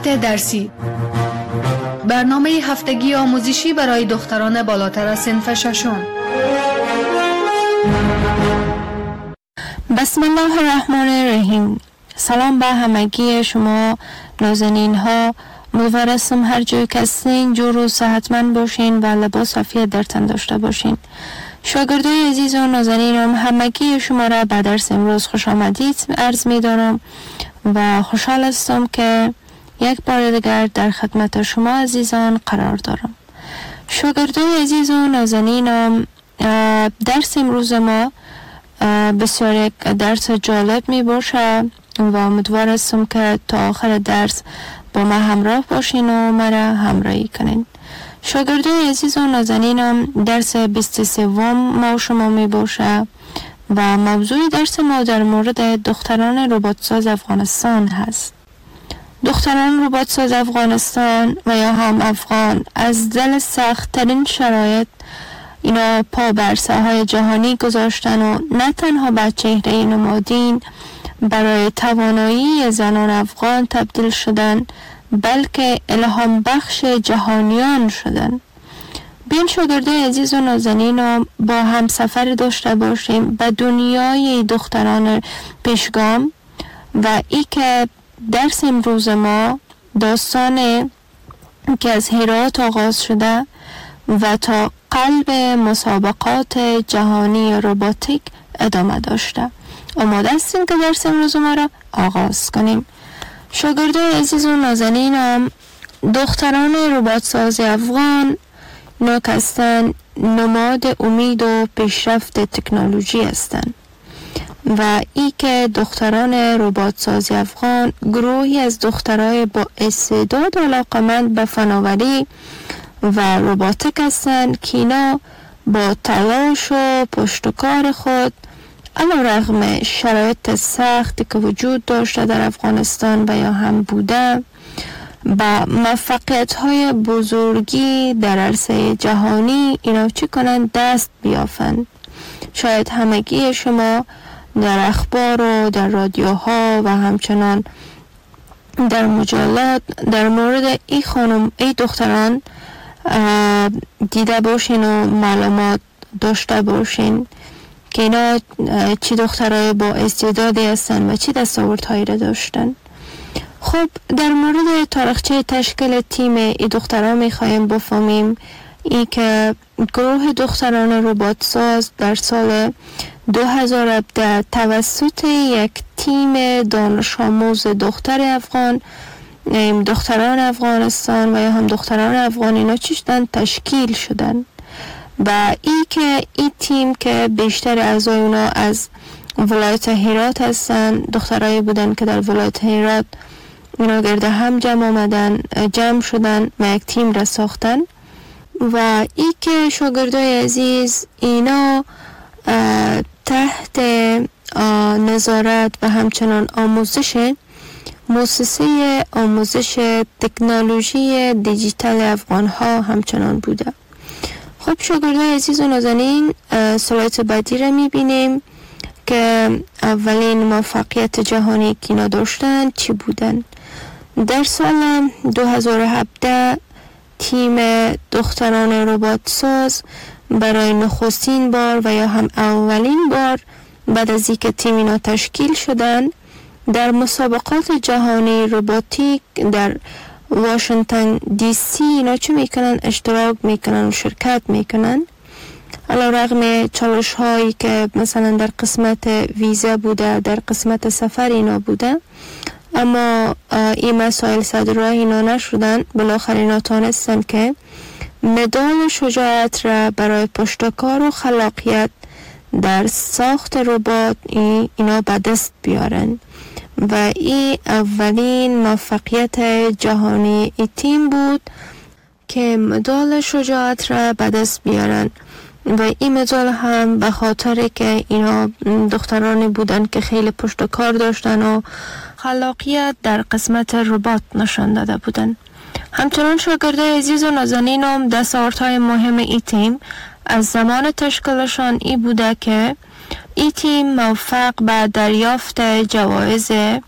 مقالات درسی، برنامه هفتگی آموزشی برای دختران بالاتر از صنف ششم. بسم الله الرحمن الرحیم. سلام به همگی شما نازنین ها. امیدوارم هر جای که هستین جور و صحتمند باشین و لباس عافیت در تن داشته باشین. شاگردای عزیز و نازنینم، همگی شما را به درس امروز خوش آمدید عرض می دارم و خوشحال هستم که یک بار دیگر در خدمت شما عزیزان قرار دارم. شاگردای عزیز و نازنینم، درس امروز ما بسیار یک درس جالب می باشه و امیدوار هستم که تا آخر درس با ما همراه باشین و مرا همراهی کنین. شاگردای عزیز و نازنینم، درس 23 ما شما می باشه و موضوع درس ما در مورد دختران رباتساز افغانستان هست. دختران رباتساز افغانستان و یا هم افغان از دل سخت ترین شرایط اینا پا بر ساحه جهانی گذاشتن و نه تنها به چهره نمادین برای توانایی زنان افغان تبدیل شدن، بلکه الهام بخش جهانیان شدن. بیاین شاگردای عزیز و نازنینم با هم سفر داشته باشیم به دنیای دختران پیشگام و ای که درس امروز ما داستان که از هرات آغاز شده و تا قلب مسابقات جهانی رباتیک ادامه داشته. آماده هستیم که درس امروز ما را آغاز کنیم. شاگردای عزیز و نازنینم، دختران رباتساز افغان ناکستن نماد امید و پیشرفت تکنولوژی هستند و ای که دختران رباتساز افغان گروهی از دخترای با استعداد و علاقمند به فناوری و رباتیک هستند که اینا با تلاش و پشتکار خود علیرغم شرایط سختی که وجود داشته در افغانستان و یا هم بوده با موفقیت‌های بزرگی در عرصه جهانی اینا چی کنند؟ دست بیافند. شاید همگی شما در اخبار و در رادیوها و همچنان در مجلات در مورد ای خانم ای دختران دیده باشین و معلومات داشته باشین که اینا چی دخترای با استعدادی هستن و چی دستاوردهایی را داشتن. خب در مورد تاریخچه تشکیل تیم ای دختران میخوایم بفهمیم ای که گروه دختران رباتساز در سال 2017 توسط یک تیم دانش آموز دختر افغان، دختران افغانستان و یا هم دختران افغان اینا چی شدن؟ تشکیل شدن و ای که این تیم که بیشتر اعضای اونا از ولایت هرات هستن، دخترایی بودن که در ولایت هرات اینا گرد هم جمع شدن و یک تیم را ساختن و ای که شاگردای عزیز اینا تحت نظارت و همچنان آموزش مؤسسه آموزش تکنولوژی دیجیتال افغان ها همچنان بوده. خب شاگردای عزیز و نازنین، سلایت بعدی را میبینیم که اولین موفقیت جهانی که اینا داشتن چی بودن. در سال 2017 تیم دختران رباتساز برای نخستین بار و یا هم اولین بار بعد از اینکه تیم اینا تشکیل شدن در مسابقات جهانی رباتیک در واشنگتن دی سی اینا چه میکنن؟ اشتراک میکنن و شرکت میکنن. علیرغم چالش هایی که مثلا در قسمت ویزا بوده، در قسمت سفر اینا بوده، اما این مسائل صدر اینا نشدن. بالاخره اینا تانستن که مدال شجاعت را برای پشتکار و خلاقیت در ساخت ربات اینا به دست بیارن و این اولین موفقیت جهانی ای تیم بود که مدال شجاعت را به دست بیارن و این مدال هم به خاطر که اینا دخترانی بودن که خیلی پشتکار داشتن و خلاقیت در قسمت ربات نشان داده بودن. همچنان شاگردای عزیز و نازنینم، دستاوردهای مهم ای تیم از زمان تشکیلشان ای بوده که ای تیم موفق به دریافت جوایز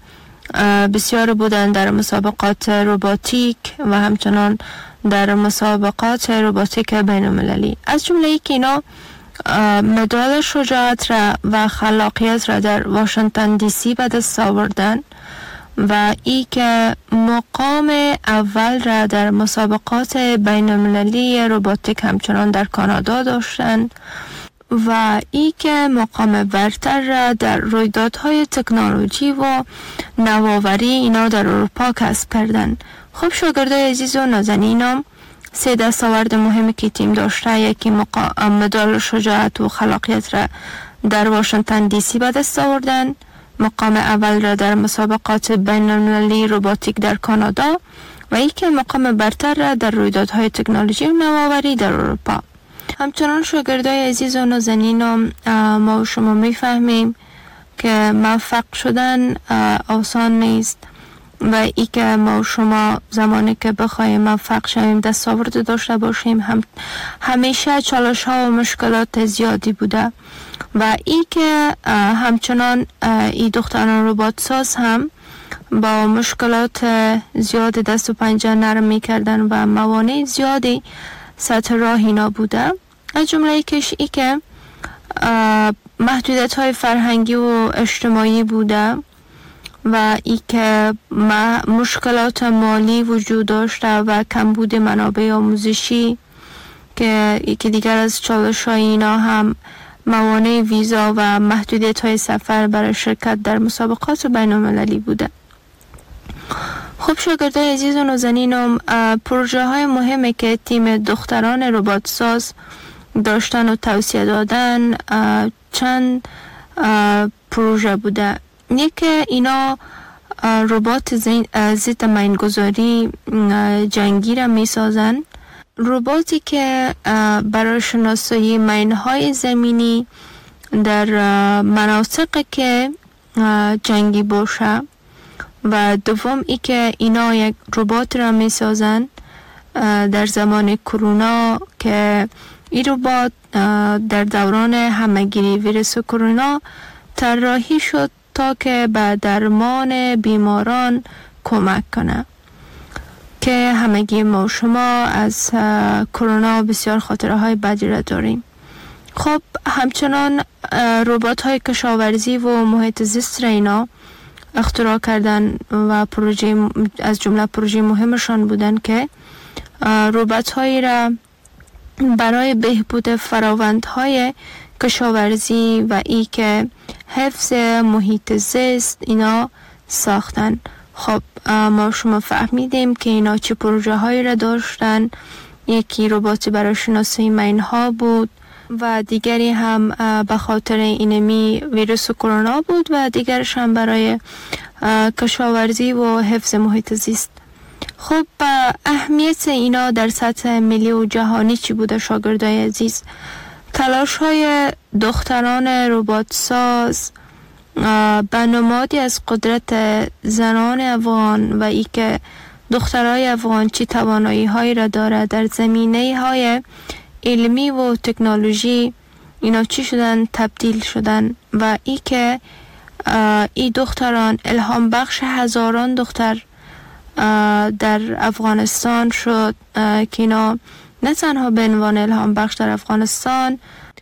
بسیار بودن در مسابقات رباتیک و همچنان در مسابقات رباتیک بین المللی. از جمله ای که اینا مدال شجاعت را و خلاقیت را در واشنگتن دی سی به دست آوردن و ای که مقام اول را در مسابقات بین المللی رباتیک همچنان در کانادا داشتند و ای که مقام برتر را در رویدادهای تکنولوژی و نوآوری اینا در اروپا کسب کردن. خب شاگردای عزیز و نازنینم، 3 دستاورد مهمی که تیم داشته، یکی مدال شجاعت و خلاقیت را در واشنگتن دی سی به دست آوردن، مقام اول را در مسابقات بین المللی رباتیک در کانادا و ای که مقام برتر را در رویدادهای تکنولوژی و نوآوری در اروپا. همچنان شاگردای عزیز و نازنینم، ما و شما میفهمیم که موفق شدن آسان نیست و ای که ما و شما زمانی که بخوایم موفق شویم دستاورد داشته باشیم همیشه چالش ها و مشکلات زیادی بوده و ای که همچنان ای دختران ربات ساز هم با مشکلات زیاد دست و پنجه نرم می کردن و موانع زیادی سطح راه اینا بوده. از جمله یکیش ای که محدودیت های فرهنگی و اجتماعی بوده و ای که مشکلات مالی وجود داشته و کمبود منابع آموزشی که دیگر از چالش های اینا هم موانع ویزا و محدودیت های سفر برای شرکت در مسابقات بین المللی بوده. خب شاگردای عزیز و نازنینم، پروژه های مهمی که تیم دختران ربات ساز داشتن و توصیه دادن چند پروژه بوده. یکی اینا ربات ضد مینگذاری جنگی را می سازن، رباتی که برای شناسایی مینهای زمینی در مناطقی که جنگی باشه و دوم ای که اینا یک ربات را می سازن در زمان کرونا که این ربات در دوران همهگیری ویروس کرونا طراحی شد تا که به درمان بیماران کمک کنه که همگی ما و شما از کرونا بسیار خاطره های بدی را داریم. خب همچنان ربات های کشاورزی و محیط زیست را اینا اختراع کردن و پروژه از جمله پروژه مهمشان بودن که ربات هایی را برای بهبود فراوندهای کشاورزی و ای که حفظ محیط زیست اینا ساختن. خب ما شما فهمیدیم که اینا چه پروژه هایی را داشتن. یکی ربات برای شناسایی مینها بود و دیگری هم به خاطر اینمی ویروس کرونا بود و دیگرش هم برای کشاورزی و حفظ محیط زیست. خب اهمیت اینا در سطح ملی و جهانی چی بوده شاگردای عزیز؟ تلاش های دختران ربات ساز به نمادی از قدرت زنان افغان و ای که دخترای افغان چی توانایی هایی را داره در زمینه های علمی و تکنولوژی اینا چی شدن تبدیل شدن و ای که ای دختران الهام بخش هزاران دختر در افغانستان شد که اینا نه تنها به عنوان الهام بخش در افغانستان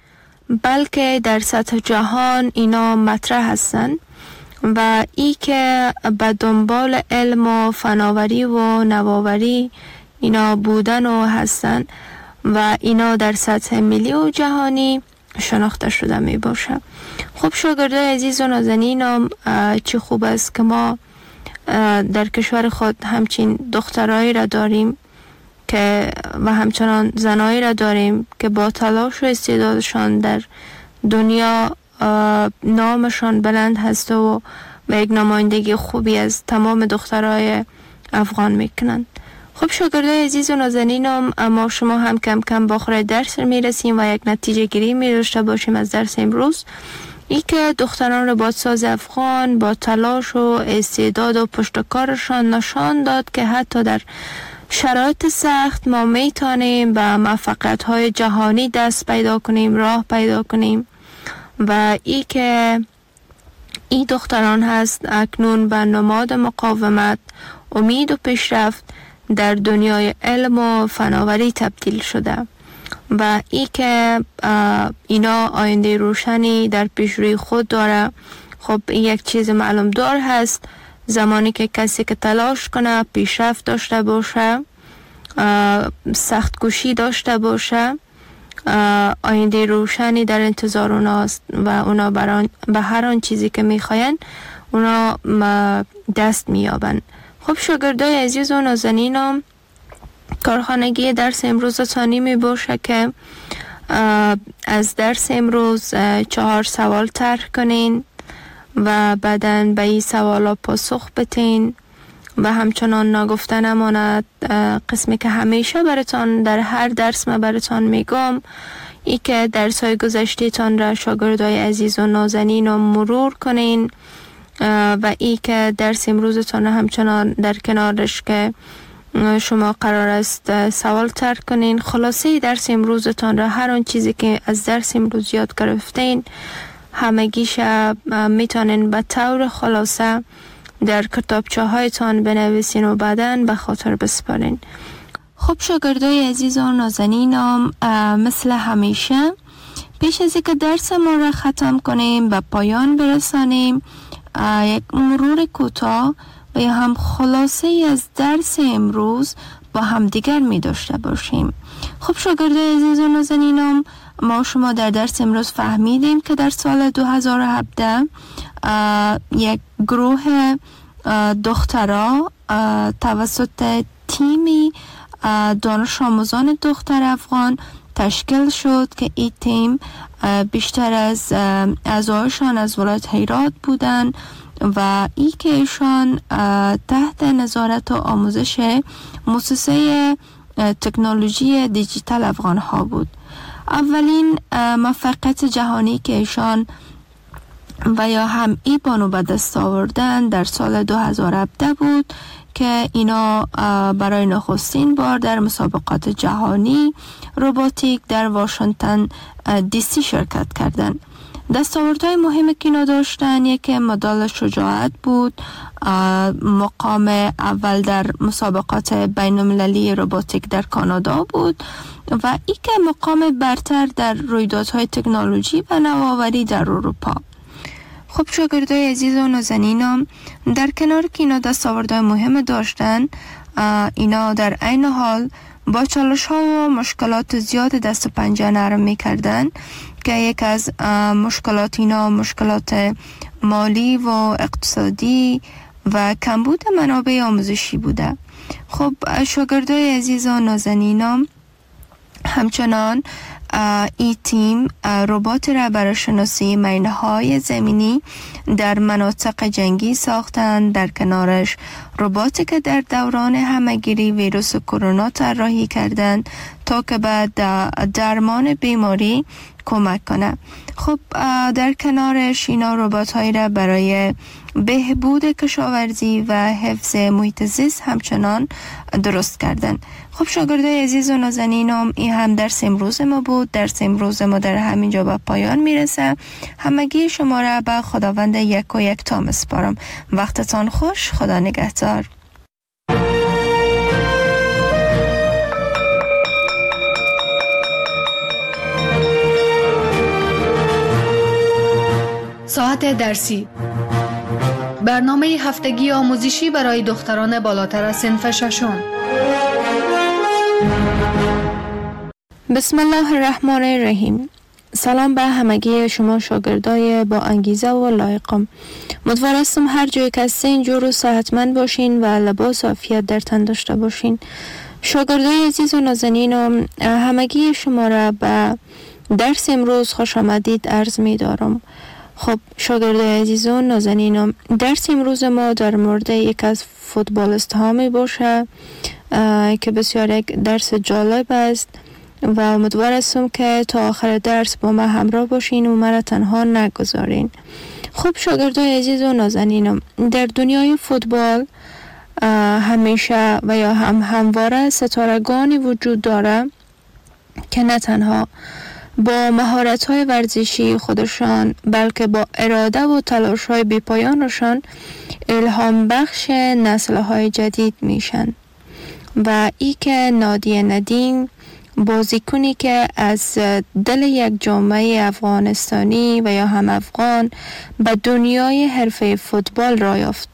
بلکه در سطح جهان اینا مطرح هستن و ای که به دنبال علم و فناوری و نوآوری اینا بودن و هستن و اینا در سطح ملی و جهانی شناخته شده می باشه. خب شاگردای عزیز و نازنینم، چه خوب است که ما در کشور خود همچین دخترایی را داریم که و همچنان زنایی را داریم که با تلاش و استعدادشان در دنیا نامشان بلند هست و یک نمایندگی خوبی از تمام دخترای افغان میکنند. خب شاگردای عزیز و نازنینم، اما شما هم کم کم با آخر درس میرسیم و یک نتیجه گیری می‌داشته باشیم از درس امروز. ای که دختران ربات ساز افغان با تلاش و استعداد و پشتکارشان نشان داد که حتی در شرایط سخت ما میتونیم به موفقیت‌های جهانی دست پیدا کنیم، راه پیدا کنیم و ای که این دختران هست اکنون به نماد مقاومت، امید و پیشرفت در دنیای علم و فناوری تبدیل شده و ای که اینا آینده روشنی در پیش روی خود داره. خب یک چیز معلوم دار هست، زمانی که کسی که تلاش کنه، پیشرفت داشته باشه، سخت کوشی داشته باشه، آینده روشنی در انتظار اوناست و اونا به هر آن چیزی که میخواین اونا دست میابن. خب شاگردای عزیز و نازنینم، کارخانگی درس امروز تانی می باشه که از درس امروز 4 سوال طرح کنین و بعداً به این سوالا پاسخ بتین و همچنان نگفته نماند قسمی که همیشه براتان در هر درس من براتان میگم، ای که درس‌های گذشته‌تان را شاگردای عزیز و نازنین رو مرور کنین و ای که درس امروزتان همچنان در کنارش که شما قرار است سوال طرح کنین. خلاصه درس امروزتان را، هر آن چیزی که از درس امروز یاد گرفتین همگیش میتونین به طور خلاصه در کتابچه هایتان بنویسین و بعداً به خاطر بسپارین. خب شاگردای عزیز و نازنینم، مثل همیشه پیش از اینکه درس ما را ختم کنیم به پایان برسانیم، یک مرور کوتاه و یا هم خلاصه از درس امروز با هم دیگر می داشته باشیم. خب شاگردای عزیز و نازنینم، ما شما در درس امروز فهمیدیم که در سال 2017 یک گروه دخترها توسط تیمی دانش آموزان دختر افغان تشکیل شد که این تیم بیشتر از اعضایشان از ولایت هرات بودند و ای که ایشان تحت نظارت و آموزش مؤسسه تکنولوژی دیجیتال افغان ها بود. اولین موفقیت جهانی که ایشان و یا هم ای بانو به دست آوردن در سال 2017 بود که اینا برای نخستین بار در مسابقات جهانی روباتیک در واشنگتن دی سی شرکت کردند. دستاوردهای مهمی که اینا داشتن، یکی مدال شجاعت بود، مقام اول در مسابقات بین المللی روباتیک در کانادا بود و ای که مقام برتر در رویدادهای تکنولوژی و نوآوری در اروپا. خب شاگردای عزیز و نازنینم، در کنار که اینا دستاوردهای مهم داشتن، اینا در عین حال با چالش ها و مشکلات زیاد دست و پنجه نرم می کردن که یک از مشکلات اینا مشکلات مالی و اقتصادی و کمبود منابع آموزشی بوده. خب شاگردای عزیز و نازنینم، همچنان ای تیم ربات را برای شناسی مینهای زمینی در مناطق جنگی ساختند. در کنارش رباتی که در دوران همه‌گیری ویروس کرونا طراحی کردند تا که به درمان بیماری کمک کنه. خب در کنارش اینا ربات هایی را برای بهبود کشاورزی و حفظ محیط زیست همچنان درست کردن. خب شاگردای عزیز و نازنینم، این هم درس امروز ما بود. درس امروز ما در همینجا به پایان میرسه. همگی شما را به خداوند یک و یک تا میسپارم. وقتتان خوش. خدا نگهدار. ساعت درسی، برنامه هفتگی آموزشی برای دختران بالاتر از صنف ششم. بسم الله الرحمن الرحیم. سلام به همگی شما شاگردای با انگیزه و لایقم. امیدوارم هر جای که هستین جور و صحتمند باشین و لباس عافیت در تن داشته باشین. شاگردای عزیز و نازنینم، همگی شما را به درس امروز خوش آمدید عرض می دارم. خب شاگردای عزیز و نازنینم، درس امروز ما در مورد یک از فوتبالیست ها می باشه که بسیار یک درس جالب است و امیدوارم که تا آخر درس با ما همراه باشین و مرا تنها نگذارین. خب شاگردای عزیز و نازنینم، در دنیای فوتبال همیشه و یا همواره ستارگانی وجود داره که نه تنها با مهارت‌های ورزشی خودشان بلکه با اراده و تلاش‌های بی‌پایانشان الهام بخش نسل‌های جدید میشن. و ای که نادیه ندیم بازیکنی که از دل یک جامعه افغانستانی و یا هم افغان به دنیای حرفه فوتبال را یافت.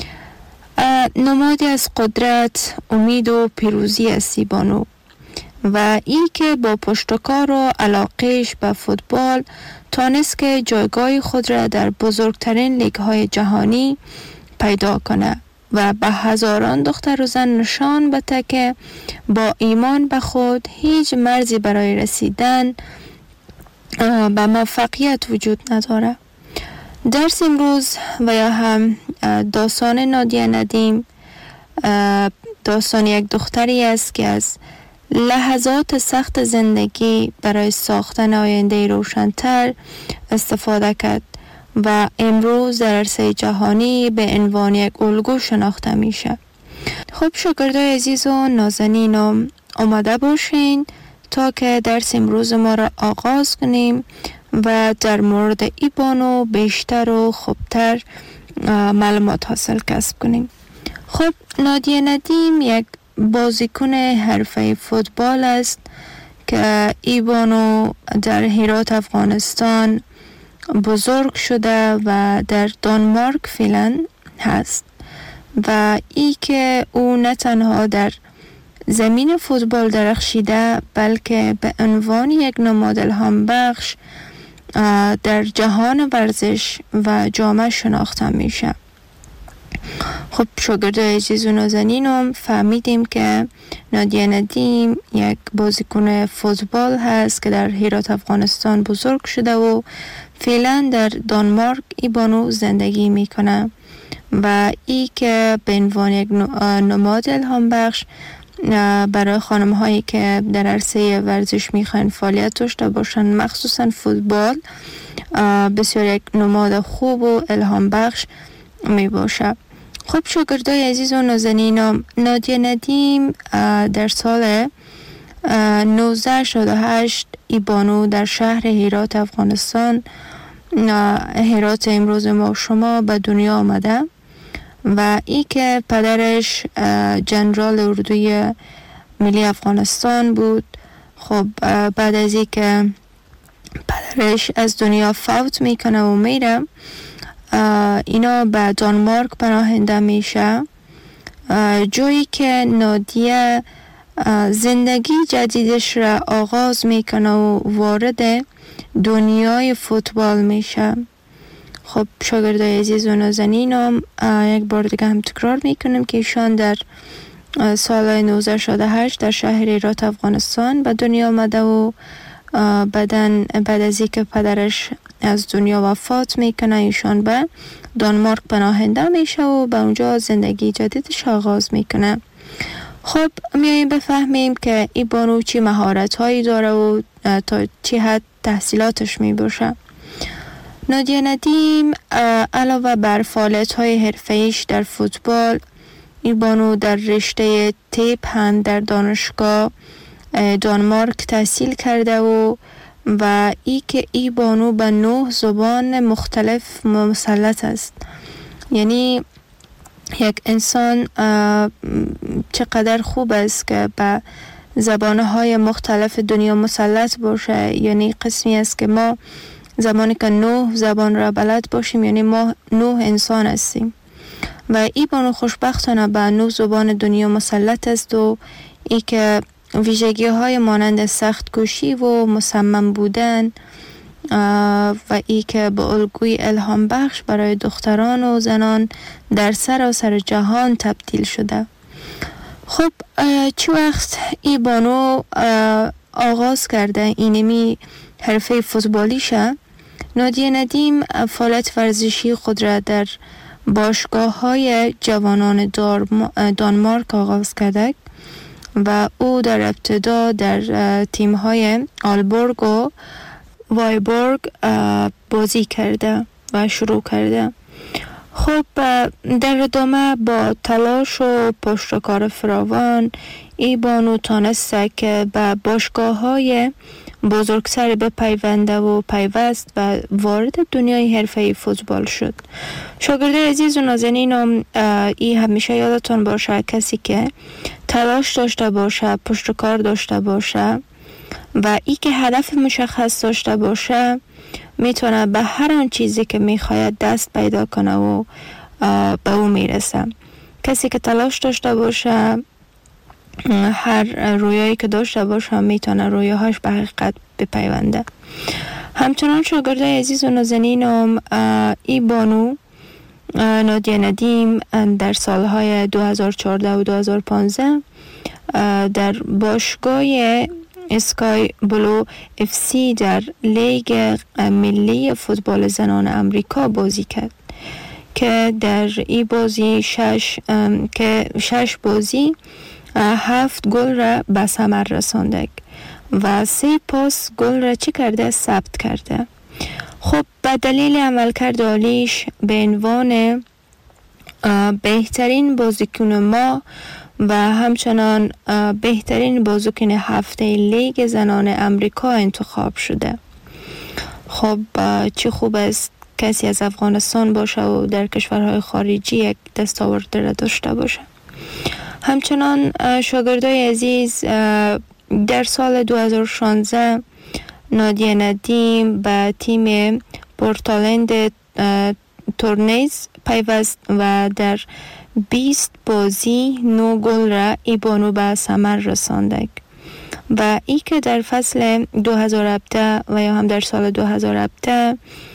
نمادی از قدرت، امید و پیروزی است بانو. و ای که با پشتکار و علاقهش به فوتبال تانست که جایگاه خود را در بزرگترین لیگ‌های جهانی پیدا کنه و به هزاران دختر و زن نشان بده که با ایمان به خود هیچ مرزی برای رسیدن به موفقیت وجود نداره. درس امروز و یا هم داستان نادیه ندیم داستان یک دختری است که از لحظات سخت زندگی برای ساختن آینده روشن‌تر استفاده کرد و امروز در عرصه جهانی به عنوان یک الگو شناخته میشه. خب شاگردای عزیز و نازنین آماده باشین تا که درس امروز ما را آغاز کنیم و در مورد ای بانو بیشتر و خوبتر معلومات حاصل کسب کنیم. خب نادیه ندیم یک بازیکن حرفه فوتبال است که ای بانو در هرات افغانستان بزرگ شده و در دانمارک فعلا هست و ای که او نه تنها در زمین فوتبال درخشیده بلکه به عنوان یک نماد الهام بخش در جهان ورزش و جامعه شناخته میشه. خب شاگردای عزیز و نازنینم فهمیدیم که نادیه ندیم یک بازیکن فوتبال هست که در هرات افغانستان بزرگ شده و فعلا در دانمارک ای بانو زندگی میکنه و ای که به عنوان یک نماد الهام بخش برای خانم هایی که در عرصه ورزش میخوان فعالیت داشته باشن مخصوصا فوتبال بسیار یک نماد خوب و الهام بخش می باشه. خب شاگردای عزیز و نازنینم نادیه ندیم در سال 1968 ای بانو در شهر هرات افغانستان هرات امروز ما شما به دنیا آمده و ای که پدرش جنرال اردوی ملی افغانستان بود. خب بعد از ای که پدرش از دنیا فوت میکنه و میره اینا به دانمارک پناهنده میشه جایی که نادیه زندگی جدیدش را آغاز میکنه و وارد دنیای فوتبال میشه. خب شاگردای عزیز و نازنینم یک بار دیگه هم تکرار میکنم که ایشان در سال 1968 در شهر هرات افغانستان به دنیا آمده و بعد از اینکه پدرش از دنیا وفات میکنه ایشان به دانمارک پناهنده میشه و به اونجا زندگی جدیدش آغاز میکنه. خب میاییم بفهمیم که ای بانو چی مهارت هایی داره و تا چی حد تحصیلاتش میباشه. نادیه ندیم علاوه بر فعالیت های حرفه‌ایش در فوتبال ای بانو در رشته تیپ هم در دانشگاه دانمارک تحصیل کرده و ای که ای بانو به 9 زبان مختلف مسلط است. یعنی یک انسان چقدر خوب است که به زبانهای مختلف دنیا مسلط باشه. یعنی قسمی است که ما زمانی که 9 زبان را بلد باشیم یعنی ما 9 انسان هستیم و ای بانو خوشبختانه به 9 زبان دنیا مسلط است و ای که ویژگی های مانند سخت کوشی و مصمم بودن و ای که به الگوی الهام بخش برای دختران و زنان در سراسر جهان تبدیل شده. خب چه وقت ای بانو آغاز کرده اینمی حرفه فوتبالیشه؟ نادیه ندیم فعالیت ورزشی خود را در باشگاه های جوانان دانمارک آغاز کرده و او در ابتدا در تیم های آلبورگ و وایبورگ بازی کرده و شروع کرده. خب در ادامه با تلاش و پشتکار فراوان ای بانو تانسته که به باشگاه های بزرگتر بپیونده و پیوست و وارد دنیای حرفه‌ای فوتبال شد. شاگردای عزیز و نازنینم، ای همیشه یادتون باشه کسی که تلاش داشته باشه، پشتکار داشته باشه و ای که هدف مشخص داشته باشه میتونه به هر آن چیزی که میخواید دست پیدا کنه و به او میرسه. کسی که تلاش داشته باشه، هر رویایی که داشته باشه میتونه رویاهاش به حقیقت بپیونده. همچنان شاگردای عزیز و نازنینم، ای بانو نادیه ندیم در سالهای 2014 و 2015 در باشگاه اسکای بلو اف سی در لیگ ملی فوتبال زنان امریکا بازی کرد که در این بازی 6 بازی 7 گل را به ثمر رسانده و 3 پاس گل را چی کرده؟ ثبت کرده. خب به دلیل عملکرد عالیش به عنوان بهترین بازیکن ما و همچنان بهترین بازیکن هفته لیگ زنان امریکا انتخاب شده. خب چه خوب است کسی از افغانستان باشه و در کشورهای خارجی یک دستاورد را داشته باشه. همچنان شاگردای عزیز، در سال 2016 نادیه ندیم به تیم پورتلند تورنیز پیوست و در 20 بازی 9 گل را ای بانو به ثمر رسانده و ای که در فصل 2017 و یا هم در سال 2017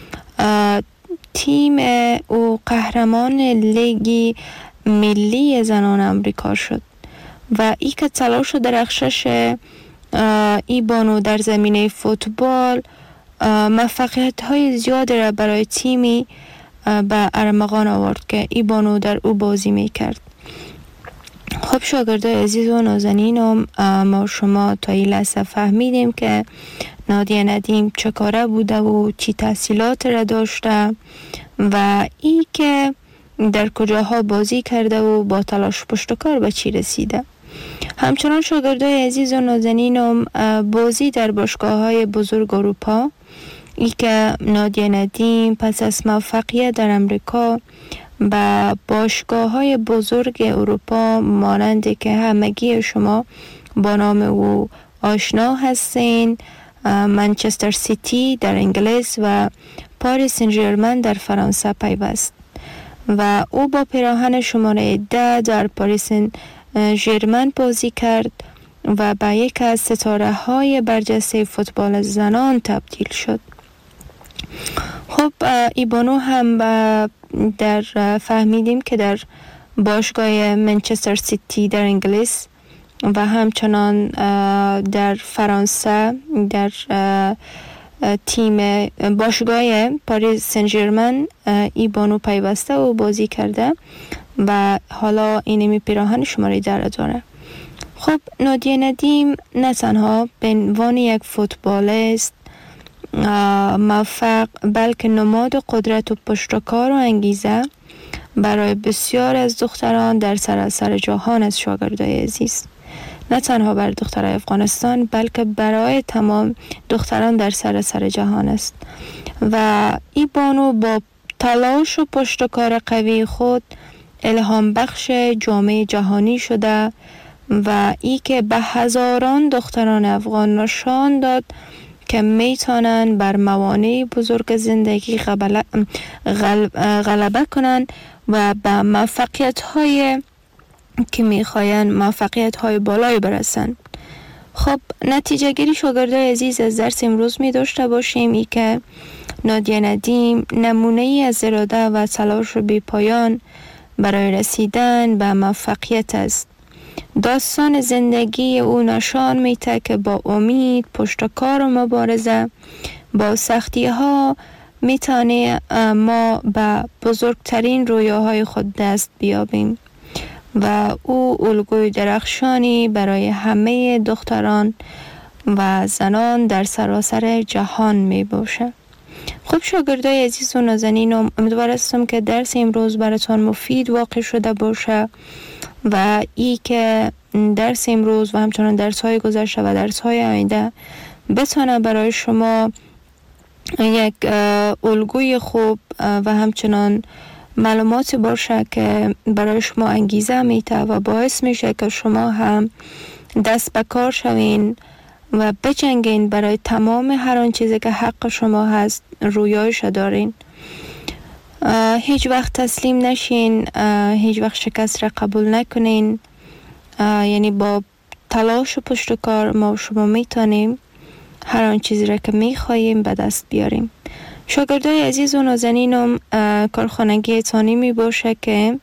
تیم او قهرمان لیگ ملی زنان امریکا شد و ای که تلاش و درخشش ای بانو در زمینه فوتبال موفقیت های زیاد را برای تیمی به ارمغان آورد که ای بانو در او بازی می کرد. خب شاگردای عزیز و نازنینم، ما شما تا این لحظه فهمیدیم که نادیه ندیم چه کاره بوده و چی تحصیلات را داشته و ای که در کجاها بازی کرده و با تلاش پشتکار به چی رسیده. همچنان شاگردای عزیز و نازنینم، بازی در باشگاه‌های بزرگ اروپا، ای که نادیه ندیم پس از موفقیت در امریکا با باشگاه‌های بزرگ اروپا مانند که همگی شما با نام او آشنا هستین، منچستر سیتی در انگلیس و پاریس سن ژرمن در فرانسه پیوست و او با پیراهن شماره 10 در پاریس سن ژرمن بازی کرد و به یک از ستاره‌های برجسته فوتبال زنان تبدیل شد. خب ایبانو هم در فهمیدیم که در باشگاه منچستر سیتی در انگلیس و همچنان در فرانسه در تیم باشگاه پاریس سن ژرمن ایبانو پیوسته و بازی کرده و حالا اینمی پیراهن شماره 10 داره. خب نادیه ندیم نه تنها به عنوان یک فوتبالیست موفق بلکه نماد قدرت و پشتکار و انگیزه برای بسیار از دختران در سراسر جهان از شاگردای عزیز، نه تنها برای دخترای افغانستان بلکه برای تمام دختران در سراسر جهان است و این بانو با تلاش و پشتکار قوی خود الهام بخش جامعه جهانی شده و ای که به هزاران دختران افغان نشان داد که میتونن بر موانع بزرگ زندگی غلبه کنن و به موفقیت های که میخواین موفقیت های بالای برسن. خب نتیجه گیری شاگردای عزیز از درس امروز می داشته باشیم ای که نادیه ندیم نمونه ای از اراده و تلاش بی پایان برای رسیدن به موفقیت است. داستان زندگی او نشان میده که با امید، پشتکار و مبارزه با سختی ها میتونه ما به بزرگترین رویاهای خود دست بیابیم و او الگوی درخشانی برای همه دختران و زنان در سراسر جهان می باشه. خب شاگردای عزیز و نازنینم، امیدوار هستم که درس امروز براتون مفید واقع شده باشه و ای که درس امروز و همچنان درس های گذشته و درس های آینده بتونه برای شما یک الگوی خوب و همچنان معلوماتی باشه که برای شما انگیزه میده و باعث میشه که شما هم دست به کار شوین و بجنگین برای تمام هر آن چیزی که حق شما هست رویایش دارین. هیچ وقت تسلیم نشین، هیچ وقت شکست را قبول نکنین. یعنی با تلاش و پشت کار ما شما میتونیم هر آن چیزی را که میخواییم به دست بیاریم. شاگردای عزیز و نازنینم، کارخانگی تانی می باشه که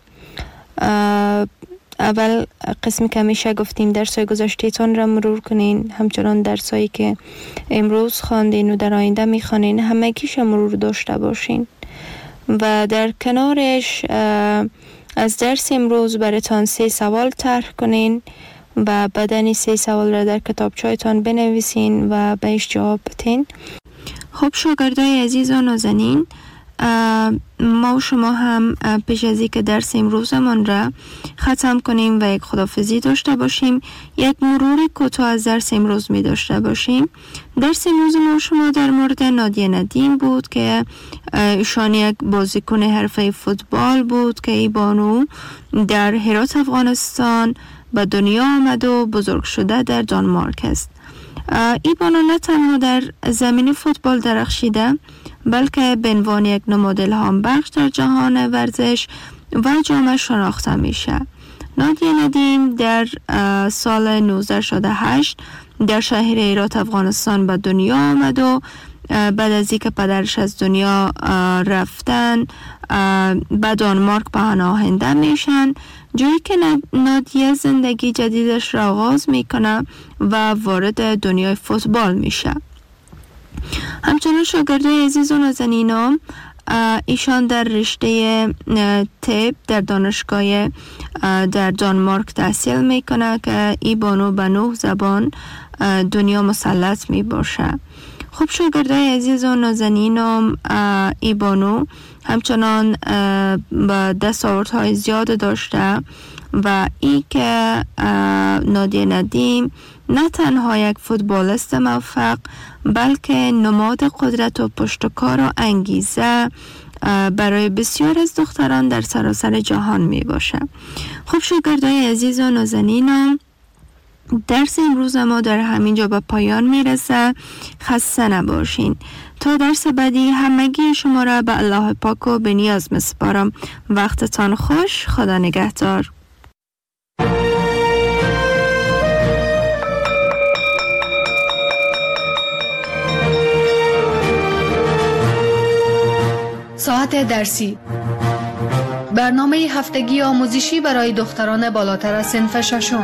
اول قسمی که میشه گفتیم درسای گذشته‌تان را مرور کنین، همچنان درسایی که امروز خواندین و در آینده میخوانین همگیش مرور داشته باشین و در کنارش از درس امروز براتان 3 سوال طرح کنین و بعدن 3 سوال را در کتابچه‌تان بنویسین و بهش جواب بدین. خب شاگردای عزیز و نازنین، ما و شما هم پیش از اینکه درس امروزمان را ختم کنیم و یک خداحافظی داشته باشیم، یک مرور کوتاه از درس امروز می داشته باشیم. درس امروز ما و شما در مورد نادیه ندیم بود که ایشان یک بازیکن حرفه فوتبال بود که ای بانو در هرات افغانستان به دنیا آمد و بزرگ شده در دانمارک است. ای بانو نه تنها در زمین فوتبال درخشیده بلکه به عنوان یک نماد الهام بخش در جهان ورزش و جامعه شناخته میشه. نادیه ندیم در سال 1968 در شهر هرات افغانستان به دنیا آمد و بعد از اینکه پدرش از دنیا رفتن به دانمارک پناهنده میشن، جایی که نادیه زندگی جدیدش را آغاز میکنه و وارد دنیای فوتبال میشه. همچنان شاگردای عزیز و نازنینم، ایشان در رشته طب در دانشگاه در دانمارک تحصیل میکنه که ای بانو به 9 زبان دنیا مسلط می باشه. خب شاگردای عزیز و نازنینم، ای بانو همچنان با دستاوردهای زیاد داشته و ای که نادیه ندیم نه تنها یک فوتبالیست موفق بلکه نماد قدرت و پشتکار و انگیزه برای بسیار از دختران در سراسر جهان می باشه. خب شاگردای عزیز و نازنینم، درس امروز ما در همینجا به پایان میرسه. خسته نباشین. تا درس بعدی همگی شما را به الله پاک و به نیاز میسپارم. وقتتان خوش. خدا نگهدار. ساعت درسی، برنامه هفتگی آموزشی برای دختران بالاتر از صنف ششم.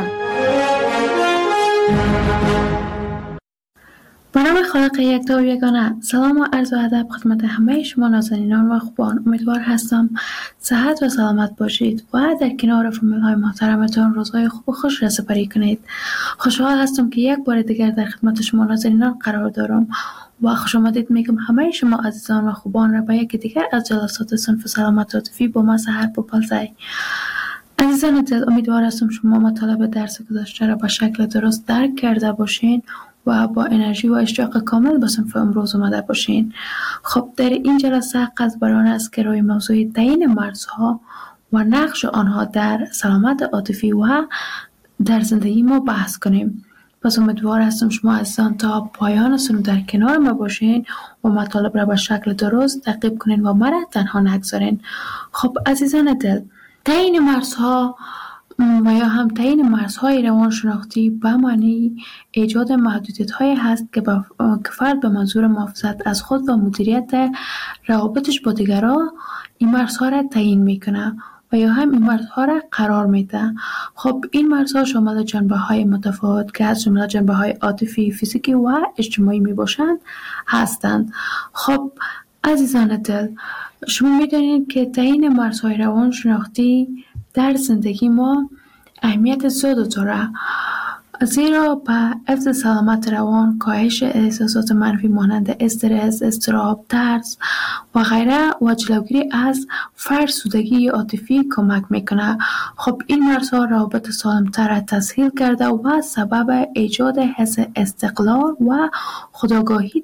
به نام خالق یکتا و یگانه، سلام و عرض و ادب خدمت همه شما نازنینان و خوبان. امیدوار هستم صحت و سلامت باشید و در کنار فامیل های محترمتان روزهای خوب و خوش را سپری کنید. خوشحال هستم که یک بار دیگر در خدمت شما نازنینان قرار دارم و خوش آمدید میگم همه شما عزیزان و خوبان را به یکی دیگر از جلسات صنف سلامت عاطفی با ما سحر بپالزای. عزیزان دل، امیدوار هستم شما مطالب درس گذشته را به شکل درست درک کرده باشین و با انرژی و اشتیاق کامل به صنف امروز اومده باشین. خب در این جلسه قصد بر آن است که روی موضوع تعیین مرزها و نقش آنها در سلامت عاطفی و در زندگی ما بحث کنیم. پس امیدوار هستم شما عزیزان تا پایان سنو در کنار ما باشین و مطالب را به شکل درست تعقیب کنین و مرا تنها نگذارین. خب عزیزان دل، تعیین مرزها و یا هم تعیین مرزهای روانشناختی به معنی ایجاد محدودیت‌هایی هست که فرد به منظور محافظت از خود و مدیریت روابطش با دیگران این مرزها را تعیین میکنه و یا هم این مرزها را قرار میده. خب این مرزها شامل جنبه‌های متفاوت که از جمله جنبه‌های عاطفی، فیزیکی و اجتماعی میباشند هستند. خب عزیزان دل، شما میدونید که تعیین مرزهای روانشناختی در زندگی ما اهمیت زیاد داره. زیرا به حفظ سلامت روان، کاهش احساسات منفی مانند استرس، اضطراب، ترس و غیره و جلوگیری از فرسودگی عاطفی کمک میکنه. خب این مرزها روابط سالمتر را تسهیل کرده و سبب ایجاد حس استقلال و خودآگاهی